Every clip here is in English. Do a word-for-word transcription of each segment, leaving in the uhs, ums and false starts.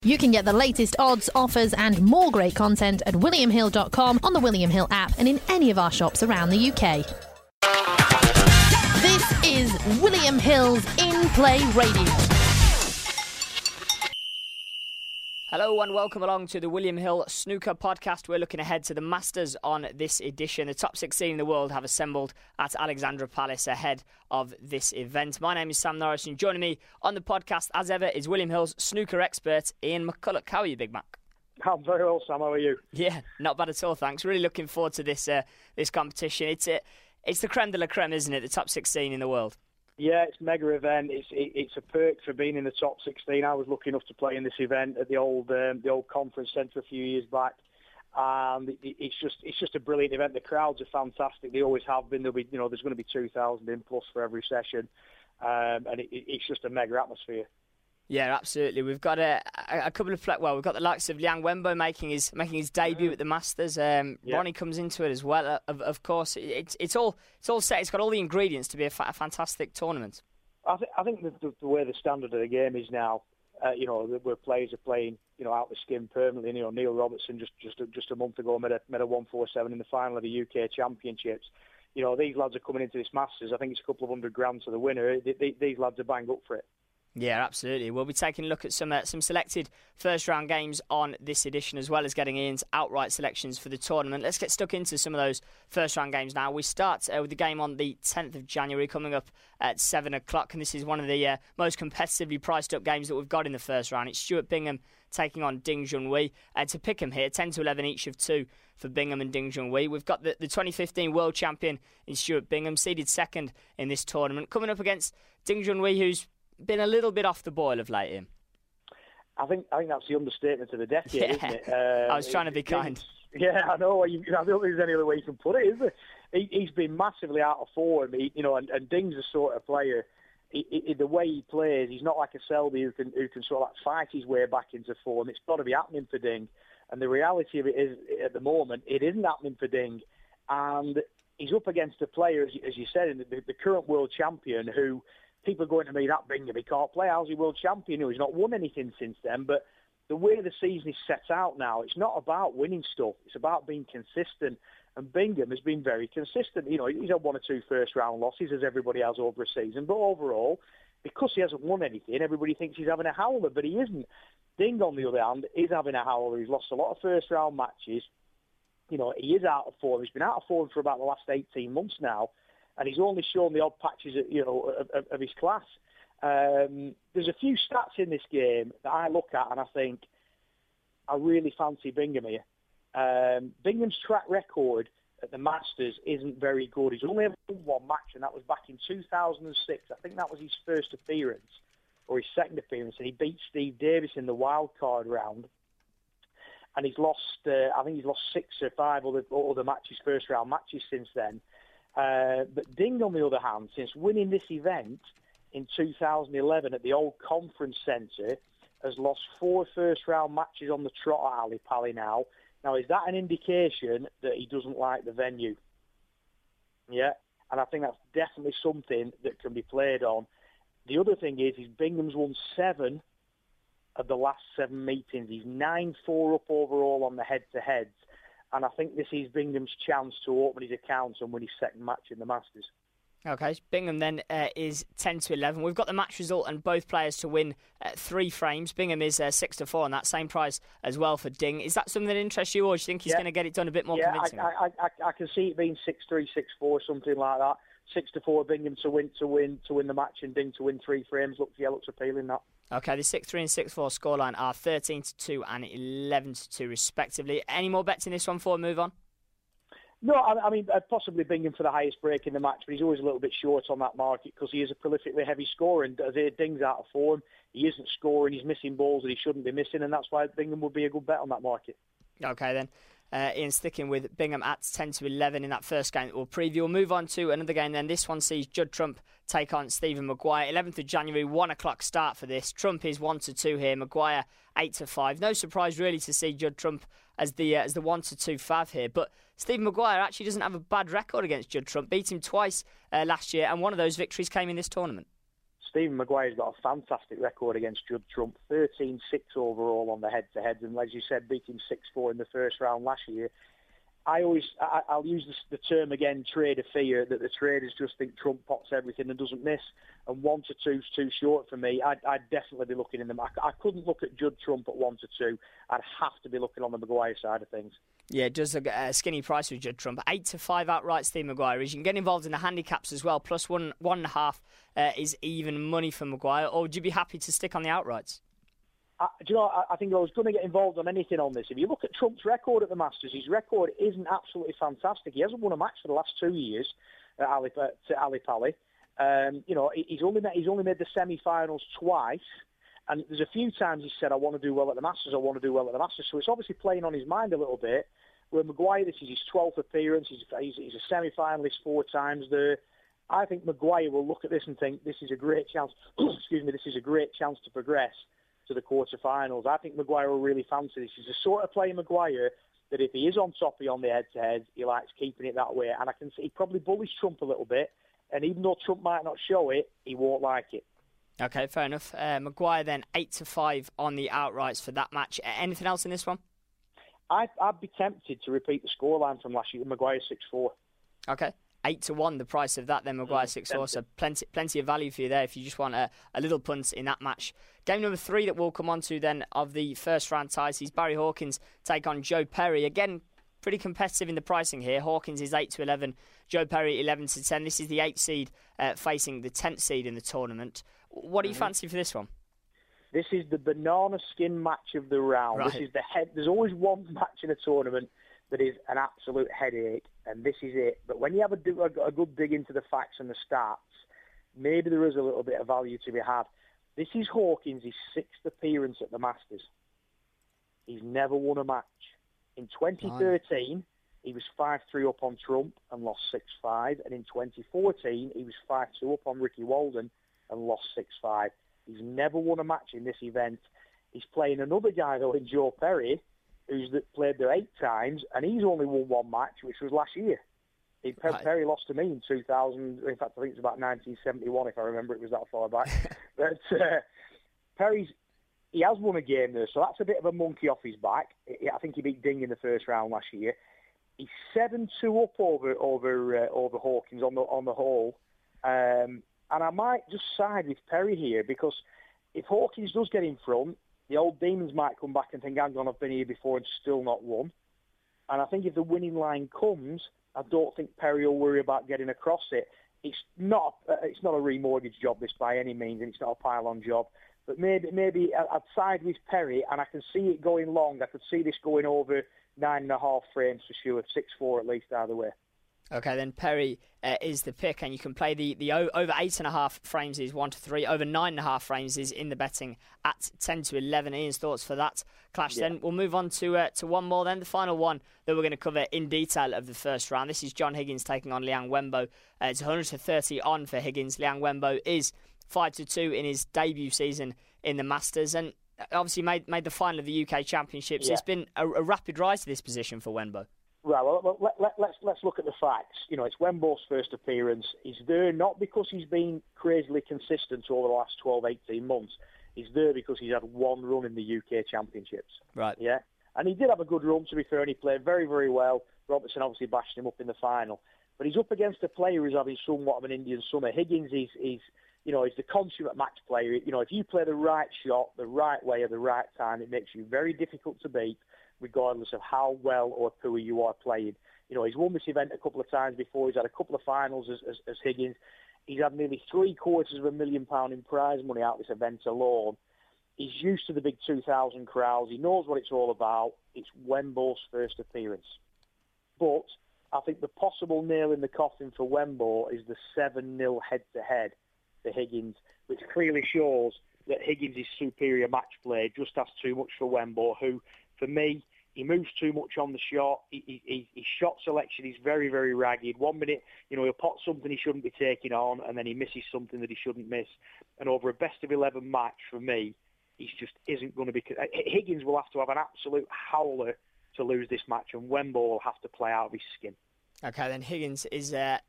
You can get the latest odds, offers and more great content at william hill dot com, on the William Hill app and in any of our shops around the U K. This is William Hill's In Play Radio. Hello and welcome along to the William Hill Snooker Podcast. We're looking ahead to the Masters on this edition. The top sixteen in the world have assembled at Alexandra Palace ahead of this event. My name is Sam Norris and joining me on the podcast as ever is William Hill's snooker expert Ian McCulloch. How are you, Big Mac? I'm very well, Sam. How are you? Yeah, not bad at all, thanks. Really looking forward to this uh, this competition. It's a, it's the creme de la creme, isn't it? The top sixteen in the world. Yeah, it's a mega event. It's it, it's a perk for being in the top sixteen. I was lucky enough to play in this event at the old um, the old conference centre a few years back, and it, it's just it's just a brilliant event. The crowds are fantastic. They always have been. There'll be you know there's going to be two thousand in plus for every session, um, and it, it's just a mega atmosphere. Yeah, absolutely. We've got a, a, a couple of well, we've got the likes of Liang Wenbo making his making his debut at the Masters. Um, yeah. Ronnie comes into it as well. Uh, of, of course, it's it's all it's all set. It's got all the ingredients to be a, fa- a fantastic tournament. I, th- I think the, the, the way the standard of the game is now, uh, you know, where players are playing, you know, out the skin permanently. You know, Neil Robertson just just just a month ago made a made a one four seven in the final of the U K Championships. You know, these lads are coming into this Masters. I think it's a couple of hundred grand to the winner. They, they, these lads are bang up for it. Yeah, absolutely. We'll be taking a look at some uh, some selected first-round games on this edition, as well as getting Ian's outright selections for the tournament. Let's get stuck into some of those first-round games now. We start uh, with the game on the tenth of January, coming up at seven o'clock, and this is one of the uh, most competitively priced-up games that we've got in the first round. It's Stuart Bingham taking on Ding Junhui. Uh, to pick 'em here, ten to eleven each of two for Bingham and Ding Junhui. We've got the, the twenty fifteen world champion in Stuart Bingham, seeded second in this tournament, coming up against Ding Junhui, who's been a little bit off the boil of late, Ian. I think I think that's the understatement of the decade, yeah. isn't it? Uh, I was trying to be kind. Yeah, I know. You, I don't think there's any other way you can put it, is there? He, he's been massively out of form, he, you know, and, and Ding's the sort of player. He, he, the way he plays, he's not like a Selby who can who can sort of like fight his way back into form. It's got to be happening for Ding, and the reality of it is, at the moment, it isn't happening for Ding, and he's up against a player, as, as you said, the, the current world champion who. People are going to me, that Bingham, he can't play. How's he world champion? He's not won anything since then. But the way the season is set out now, it's not about winning stuff. It's about being consistent. And Bingham has been very consistent. You know, he's had one or two first-round losses, as everybody has over a season. But overall, because he hasn't won anything, everybody thinks he's having a howler, but he isn't. Ding, on the other hand, is having a howler. He's lost a lot of first-round matches. You know, he is out of form. He's been out of form for about the last eighteen months now. And he's only shown the odd patches, of, you know, of, of, of his class. Um, there's a few stats in this game that I look at and I think I really fancy Bingham here. Um, Bingham's track record at the Masters isn't very good. He's only ever won one match, and that was back in two thousand six. I think that was his first appearance, or his second appearance, and he beat Steve Davis in the wild card round. And he's lost, uh, I think he's lost six or five other, other matches, first round matches since then. Uh, but Ding, on the other hand, since winning this event in two thousand eleven at the old conference centre, has lost four first-round matches on the trot at Ali Pali now. Now, is that an indication that he doesn't like the venue? Yeah, and I think that's definitely something that can be played on. The other thing is, is Bingham's won seven of the last seven meetings. He's nine four up overall on the head-to-heads. And I think this is Bingham's chance to open his accounts and win his second match in the Masters. Okay, Bingham then uh, is ten to eleven. We've got the match result and both players to win uh, three frames. Bingham is uh, six to four on that same price as well for Ding. Is that something that interests you, or do you think he's yeah. going to get it done a bit more yeah, convincingly? I, I, I, I can see it being six three, six four, something like that. Six to four, Bingham to win to win to win the match, and Ding to win three frames. Looks yeah, looks appealing that. Okay, the six three and six four scoreline are thirteen to two and eleven to two respectively. Any more bets in this one before we move on? No, I, I mean, possibly Bingham for the highest break in the match, but he's always a little bit short on that market because he is a prolifically heavy scorer, and as Ding's out of form, he isn't scoring, he's missing balls that he shouldn't be missing, and that's why Bingham would be a good bet on that market. Okay, then. Uh, Ian, sticking with Bingham at ten to eleven in that first game that we'll preview. We'll move on to another game then. This one sees Judd Trump take on Stephen Maguire. eleventh of January, one o'clock start for this. Trump is one to two here, Maguire eight to five. No surprise really to see Judd Trump as the uh, as the one to two fav here. But Stephen Maguire actually doesn't have a bad record against Judd Trump. Beat him twice uh, last year, and one of those victories came in this tournament. Stephen Maguire's got a fantastic record against Judd Trump, thirteen six overall on the head-to-heads, and as you said, beating six four in the first round last year. I always, I, I'll use this, the term again, trader fear, that the traders just think Trump pots everything and doesn't miss, and one to two's too short for me. I'd, I'd definitely be looking in them. I, I couldn't look at Judd Trump at one to two. I'd have to be looking on the Maguire side of things. Yeah, it does look a skinny price with Judd Trump. Eight to five outright Steve Maguire is. You can get involved in the handicaps as well. Plus one, one and a half uh, is even money for Maguire. Or would you be happy to stick on the outrights? I, do you know, I, I think I was going to get involved on anything on this. If you look at Trump's record at the Masters, his record isn't absolutely fantastic. He hasn't won a match for the last two years at Ali, to Ali Pali. Um, you know, he's only made, he's only made the semi-finals twice. And there's a few times he said, I want to do well at the Masters, I want to do well at the Masters. So it's obviously playing on his mind a little bit. Where Maguire, this is his twelfth appearance, he's, he's, he's a semi-finalist four times there. I think Maguire will look at this and think, this is a great chance, excuse me, this is a great chance to progress to the quarterfinals. I think Maguire will really fancy this. He's the sort of player, Maguire, that if he is on top, he on the head-to-head, he likes keeping it that way. And I can see he probably bullies Trump a little bit. And even though Trump might not show it, he won't like it. Okay, fair enough. Uh, Maguire then eight to five on the outrights for that match. Anything else in this one? I'd, I'd be tempted to repeat the scoreline from last year. Maguire six four. Okay. Eight to one, the price of that. Then Maguire six four. So plenty, plenty of value for you there if you just want a, a little punt in that match. Game number three that we'll come on to then of the first round ties is Barry Hawkins take on Joe Perry. Again, pretty competitive in the pricing here. Hawkins is eight to eleven. Joe Perry eleven to ten. This is the eighth seed uh, facing the tenth seed in the tournament. What do you mm-hmm. fancy for this one? This is the banana skin match of the round. Right. This is the head. There's always one match in a tournament that is an absolute headache, and this is it. But when you have a, a, a good dig into the facts and the stats, maybe there is a little bit of value to be had. This is Hawkins' sixth appearance at the Masters. He's never won a match. In twenty thirteen, Nine. he was five three up on Trump and lost six five, and in twenty fourteen, he was five two up on Ricky Walden and lost six five. He's never won a match in this event. He's playing another guy, though, in Joe Perry, who's played there eight times, and he's only won one match, which was last year. He, right. Perry lost to me in two thousand. In fact, I think it's about nineteen seventy-one, if I remember. It was that far back. But uh, Perry's he has won a game there, so that's a bit of a monkey off his back. I think he beat Ding in the first round last year. He's seven two up over over uh, over Hawkins on the on the whole, um, and I might just side with Perry here because if Hawkins does get in front, the old demons might come back and think, hang on, I've been here before and still not won. And I think if the winning line comes, I don't think Perry will worry about getting across it. It's not uh, it's not a remortgage job, this, by any means, and it's not a pile-on job. But maybe maybe I'd side with Perry, and I can see it going long. I could see this going over nine and a half frames for sure, six four at least either way. Okay, then Perry uh, is the pick, and you can play the, the o- over eight and a half frames is one to three, over nine and a half frames is in the betting at ten to eleven. Ian's thoughts for that clash. Yeah. Then we'll move on to uh, to one more. Then the final one that we're going to cover in detail of the first round. This is John Higgins taking on Liang Wenbo. Uh, it's one hundred to thirty on for Higgins. Liang Wenbo is five to two in his debut season in the Masters, and obviously made made the final of the U K Championships. Yeah. It's been a, a rapid rise to this position for Wenbo. Right, well, let, let, let's let's look at the facts. You know, it's Wenbo's first appearance. He's there not because he's been crazily consistent over the last twelve, eighteen months. He's there because he's had one run in the U K Championships. Right. Yeah, and he did have a good run, to be fair, and he played very, very well. Robertson obviously bashed him up in the final. But he's up against a player who's having somewhat of an Indian summer. Higgins is, is you know, he's the consummate match player. You know, if you play the right shot, the right way at the right time, it makes you very difficult to beat, regardless of how well or poor you are playing. You know, he's won this event a couple of times before. He's had a couple of finals as, as, as Higgins. He's had nearly three quarters of a million pound in prize money out of this event alone. He's used to the big two thousand crowds. He knows what it's all about. It's Wenbo's first appearance. But I think the possible nail in the coffin for Wenbo is the seven nil head-to-head for Higgins, which clearly shows that Higgins' superior match play just has too much for Wenbo, who, for me, he moves too much on the shot. He, he, his shot selection is very, very ragged. One minute, you know, he'll pot something he shouldn't be taking on, and then he misses something that he shouldn't miss. And over a best of eleven match, for me, he just isn't going to be... Higgins will have to have an absolute howler to lose this match, and Wenbo will have to play out of his skin. Okay, then Higgins is uh,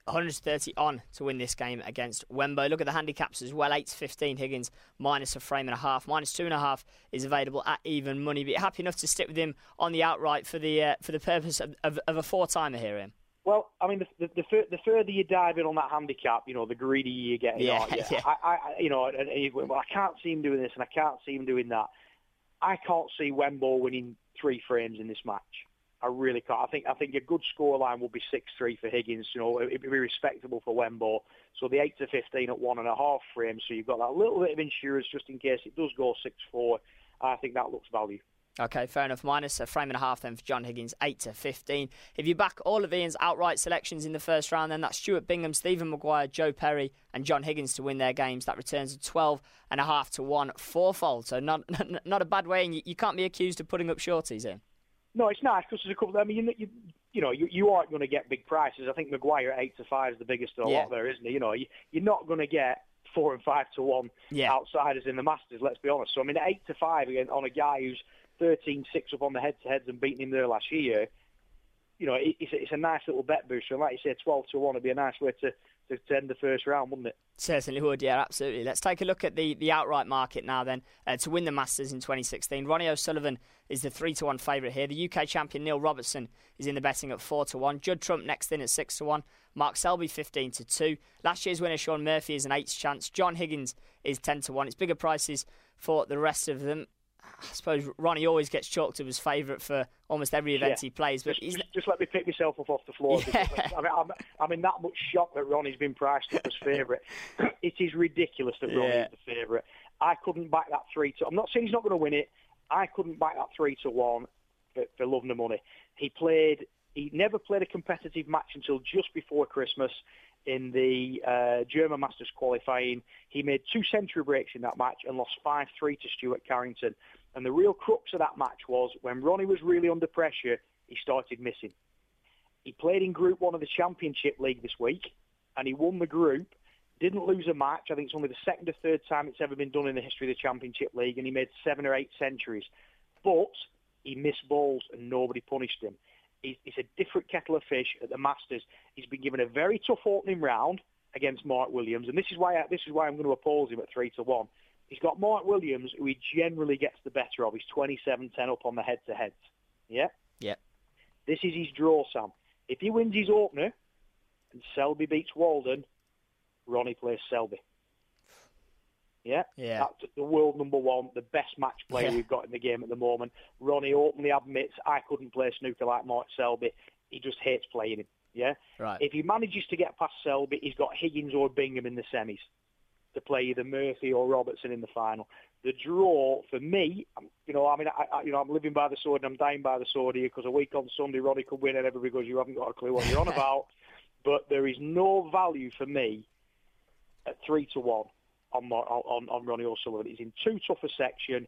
one hundred thirty on to win this game against Wembo. Look at the handicaps as well. eight to fifteen Higgins, minus a frame and a half. Minus two and a half is available at even money. But you're happy enough to stick with him on the outright for the uh, for the purpose of, of, of a four-timer here, Ian? Well, I mean, the, the, the, fur, the further you dive in on that handicap, you know, the greedy you get. Yeah, you know, yeah. I, I, you know, and, and you go, well, I can't see him doing this and I can't see him doing that. I can't see Wembo winning three frames in this match. I really can't. I think I think a good scoreline will be six three for Higgins. You know, it'd be respectable for Wembo. So the eight to fifteen at one and a half frames. So you've got that little bit of insurance just in case it does go six four. I think that looks value. Okay, fair enough. Minus a frame and a half then for John Higgins, eight to fifteen. If you back all of Ian's outright selections in the first round, then that's Stuart Bingham, Stephen Maguire, Joe Perry and John Higgins to win their games. That returns a twelve and a half to one fourfold. So not not a bad way, and you, you can't be accused of putting up shorties in. No, it's nice because there's a couple. I mean, you, you, you know, you, you aren't going to get big prices. I think Maguire at eight to five is the biggest of a Yeah. lot there, isn't he? You know, you, you're not going to get four and five to one Yeah. outsiders in the Masters. Let's be honest. So I mean, at eight to five again on a guy who's thirteen six up on the head-to-heads and beating him there last year, you know, it, it's, a, it's a nice little bet booster. And like you say, twelve to one would be a nice way to, to, to end the first round, wouldn't it? Certainly would, yeah, absolutely. Let's take a look at the, the outright market now then. Uh, to win the Masters in twenty sixteen, Ronnie O'Sullivan is the three to one favourite here. The U K champion Neil Robertson is in the betting at four to one. Judd Trump next in at six to one. Mark Selby fifteen to two. Last year's winner Sean Murphy is an eight chance. John Higgins is ten to one. It's bigger prices for the rest of them. I suppose Ronnie always gets chalked up as favourite for almost every event Yeah. he plays. But Just, he's... just, just let me pick myself up off the floor. Yeah. Because, I mean, I'm, I'm in that much shock that Ronnie's been priced up as favourite. It is ridiculous that Ronnie Yeah. is the favourite. I couldn't back that three to. I'm not saying he's not going to win it. I couldn't back that three to one for, for love nor money. He played. He never played a competitive match until just before Christmas in the uh, German Masters qualifying. He made two century breaks in that match and lost five three to Stuart Carrington. And the real crux of that match was when Ronnie was really under pressure, he started missing. He played in Group one of the Championship League this week, and he won the group, didn't lose a match. I think it's only the second or third time it's ever been done in the history of the Championship League, and he made seven or eight centuries. But he missed balls, and nobody punished him. He's, he's a different kettle of fish at the Masters. He's been given a very tough opening round against Mark Williams, and this is why I, this is why I'm going to oppose him at three to one. He's got Mark Williams, who he generally gets the better of. He's twenty-seven ten up on the head-to-heads. Yeah? Yeah. This is his draw, Sam. If he wins his opener and Selby beats Walden, Ronnie plays Selby. Yeah? Yeah. That's the world number one, the best match player Yeah. we've got in the game at the moment. Ronnie openly admits, I couldn't play snooker like Mark Selby. He just hates playing him. Yeah? Right. If he manages to get past Selby, he's got Higgins or Bingham in the semis to play either Murphy or Robertson in the final. The draw for me, you know, I mean, I, I, you know, I'm living by the sword and I'm dying by the sword here because a week on Sunday, Ronnie could win and everybody goes, you haven't got a clue what you're on about. But there is no value for me at three to one on on, on Ronnie O'Sullivan. He's in too tough a section.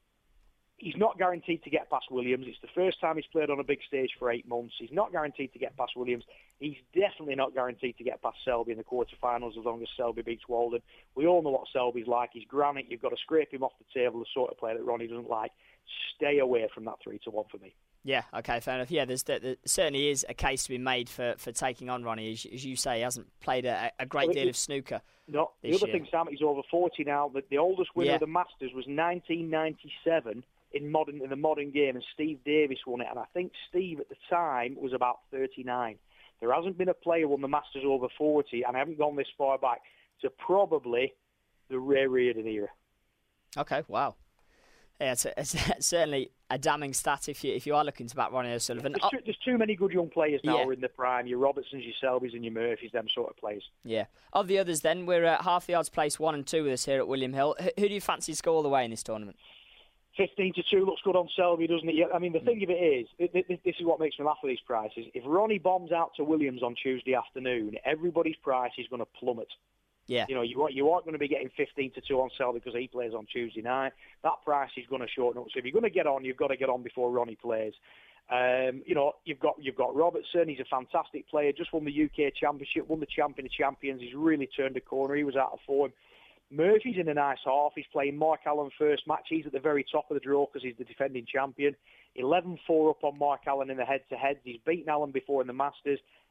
He's not guaranteed to get past Williams. It's the first time he's played on a big stage for eight months. He's not guaranteed to get past Williams. He's definitely not guaranteed to get past Selby in the quarterfinals as long as Selby beats Walden. We all know what Selby's like. He's granite. You've got to scrape him off the table, the sort of player that Ronnie doesn't like. Stay away from that three to one for me. Yeah, okay, fair enough. Yeah, there's, there, there certainly is a case to be made for, for taking on Ronnie. As, as you say, he hasn't played a, a great Well, deal it- of snooker. No, the this other year. thing, Sam, he's over forty now. The, the oldest winner Yeah. of the Masters was nineteen ninety-seven in modern in the modern game, and Steve Davis won it. And I think Steve at the time was about thirty-nine. There hasn't been a player won the Masters over forty, and I haven't gone this far back to probably the Ray Reardon era. Okay, wow. Yeah, it's, a, it's certainly a damning stat if you if you are looking to back Ronnie O'Sullivan. There's Oh, too, there's too many good young players now Yeah. who are in the prime. Your Robertsons, your Selbys, and your Murphys, them sort of players. yeah. Of the others then, we're at half the odds placed one and two with us here at William Hill. Who, who do you fancy to go all the way in this tournament? fifteen to two looks good on Selby, doesn't it? Yeah, I mean, the thing of it is, th- th- this is what makes me laugh with these prices. If Ronnie bombs out to Williams on Tuesday afternoon, everybody's price is going to plummet. Yeah. You know, you aren't, you aren't going to be getting fifteen to two on Selby because he plays on Tuesday night. That price is going to shorten up. So if you're going to get on, you've got to get on before Ronnie plays. Um, you know, you've got you've got Robertson. He's a fantastic player. Just won the U K Championship, won the Champion of Champions. He's really turned a corner. He was out of form. Murphy's in a nice half. He's playing Mark Allen first match. He's at the very top of the draw because he's the defending champion. eleven four up on Mark Allen in the head-to-heads. He's beaten Allen before in the Masters.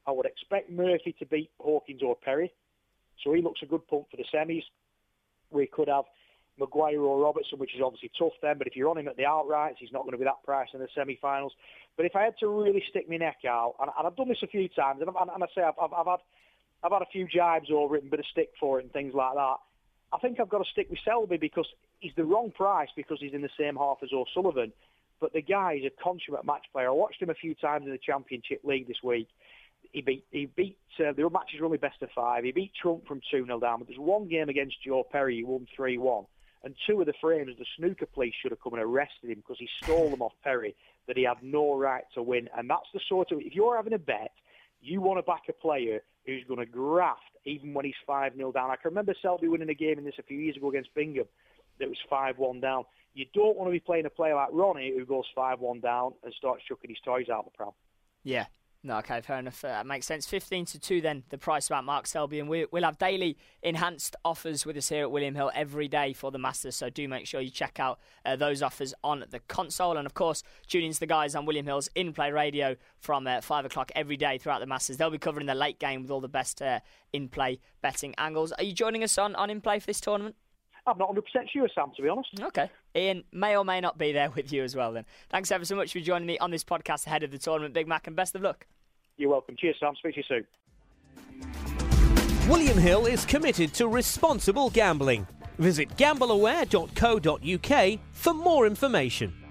I would expect Murphy to beat Hawkins or Perry. So he looks a good punt for the semis. We could have Maguire or Robertson, which is obviously tough then, but if you're on him at the outrights, he's not going to be that price in the semi-finals. But if I had to really stick my neck out, and, and I've done this a few times, and, and, and I say I've, I've, I've had I've had a few jibes over it and a bit of stick for it and things like that, I think I've got to stick with Selby because he's the wrong price because he's in the same half as O'Sullivan. But the guy is a consummate match player. I watched him a few times in the Championship League this week. He beat, he beat uh, the matches were only best of five. He beat Trump from two nil down. But there's one game against Joe Perry, he won three one. And two of the frames, the snooker police should have come and arrested him because he stole them off Perry that he had no right to win. And that's the sort of, if you're having a bet, you want to back a player who's going to graft even when he's five nil down. I can remember Selby winning a game in this a few years ago against Bingham that was five one down. You don't want to be playing a player like Ronnie who goes five one down and starts chucking his toys out the pram. Yeah. No, okay, fair enough. Uh, that makes sense. fifteen to two then, the price about Mark Selby. And we, we'll have daily enhanced offers with us here at William Hill every day for the Masters. So do make sure you check out uh, those offers on the console. And, of course, tune in to the guys on William Hill's In-Play Radio from uh, five o'clock every day throughout the Masters. They'll be covering the late game with all the best uh, in-play betting angles. Are you joining us on, on In-Play for this tournament? I'm not one hundred percent sure, Sam, to be honest. Okay. Ian may or may not be there with you as well then. Thanks ever so much for joining me on this podcast ahead of the tournament, Big Mac, and best of luck. You're welcome. Cheers, Sam. Speak to you soon. William Hill is committed to responsible gambling. Visit gamble aware dot co dot uk for more information.